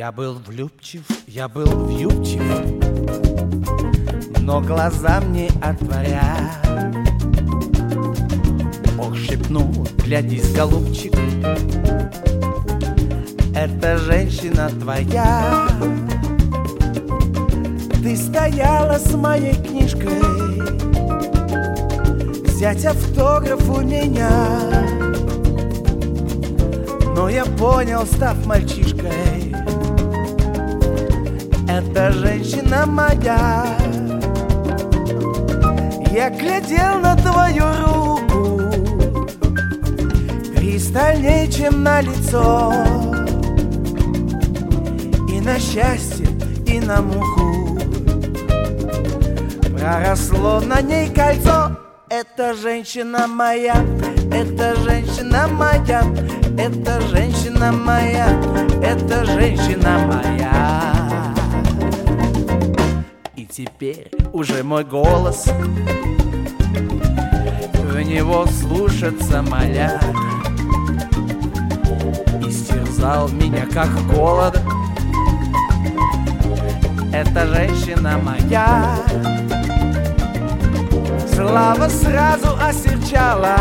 Я был влюбчив, я был вьюбчив, но глаза мне отворя. Бог шепнул: глядись, голубчик, это женщина твоя. Ты стояла с моей книжкой, взять автограф у меня. Но я понял, став мальчишкой, это женщина моя. Я глядел на твою руку пристальней, чем на лицо, и на счастье, и на муху проросло на ней кольцо. Это женщина моя, это женщина моя, это женщина моя, это женщина моя. И теперь уже мой голос, в него слушаться моля, истерзал меня как голод. Это женщина моя. Слава сразу осерчала,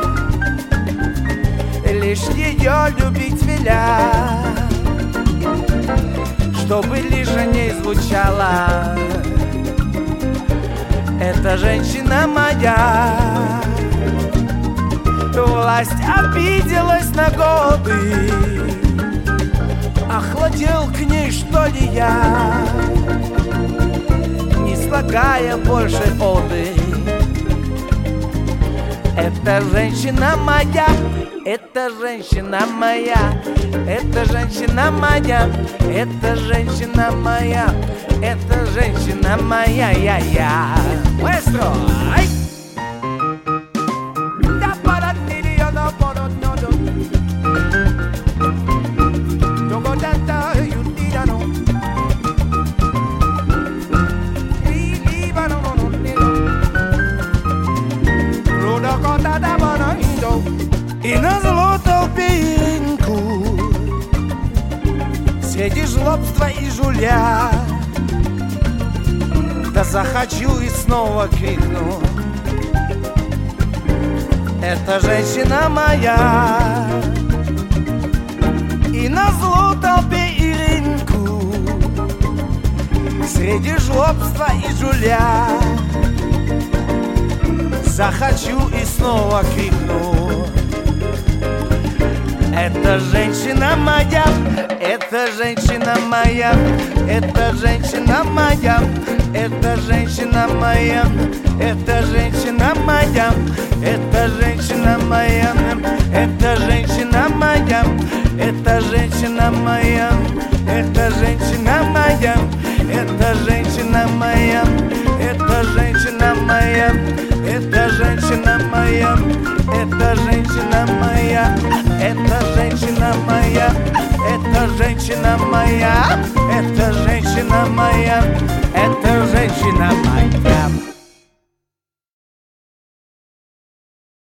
лишь ее любить веля, чтобы лишь о ней звучало: это женщина моя. Власть обиделась на годы, охладел к ней, что ли, я, не слагая больше оды. Это женщина моя, это женщина моя, это женщина моя, это женщина моя, это женщина моя, я. Маэстро! Ай! И назло толпе и рынку, среди жлобства и жуля, да захочу и снова крикну: это женщина моя. И назло толпе и рынку, среди жлобства и жуля, захочу и снова крикну: это женщина моя, это женщина моя, это женщина моя, это женщина моя, это женщина моя, это женщина моя, это женщина моя, это женщина моя, это женщина моя, это женщина моя, это женщина моя, это женщина моя, это женщина моя, это женщина моя, это женщина моя, это женщина моя, это женщина моя.